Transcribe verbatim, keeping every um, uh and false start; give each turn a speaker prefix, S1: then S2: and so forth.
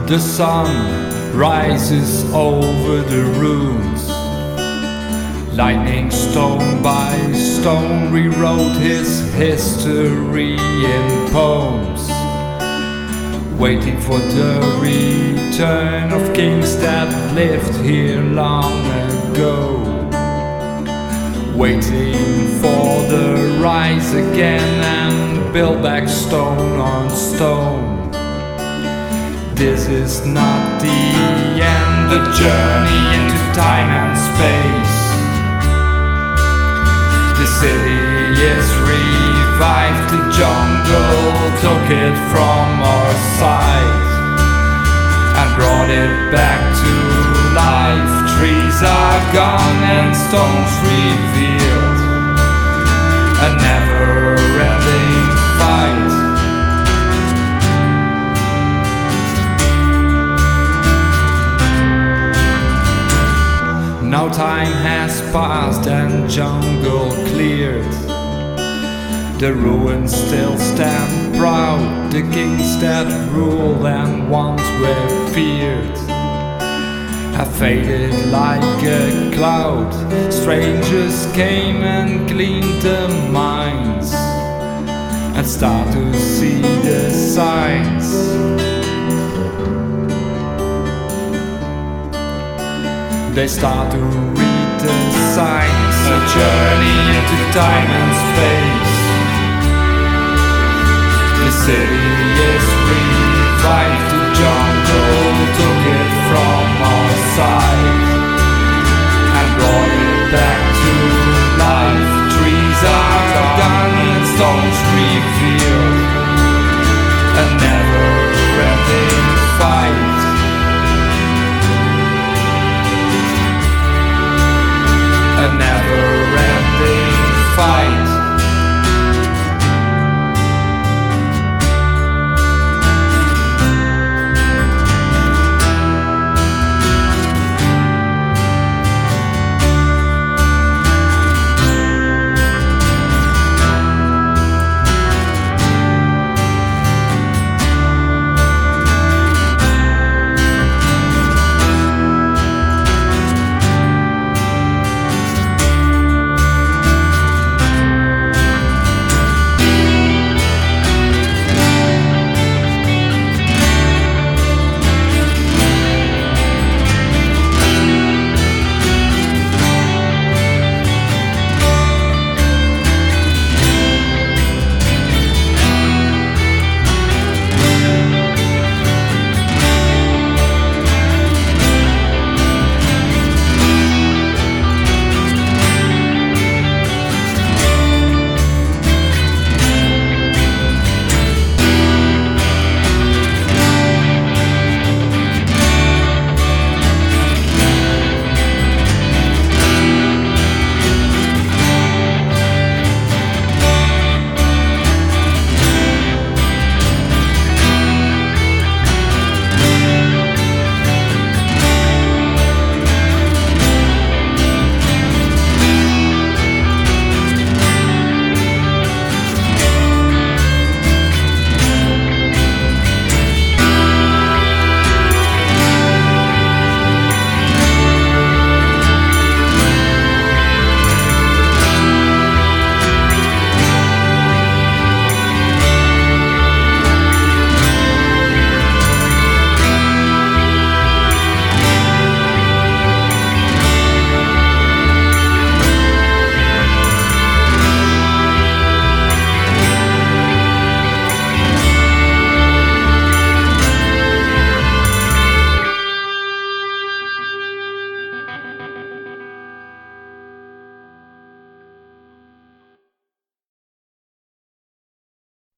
S1: The sun rises over the ruins. Lightning stone by stone rewrote his history in poems, waiting for the return of kings that lived here long ago, waiting for the rise again and build back stone on stone. This is not the end, the journey into time and space. The city is revived, the jungle took it from our side and brought it back to life. Trees are gone and stones revealed, a never-ending fight. Now time has passed and jungle cleared. The ruins still stand proud, the kings that ruled and once were feared have faded like a cloud. Strangers came and cleaned the mines and start to see the signs. They start to read the signs, a journey into time and space. The city is free.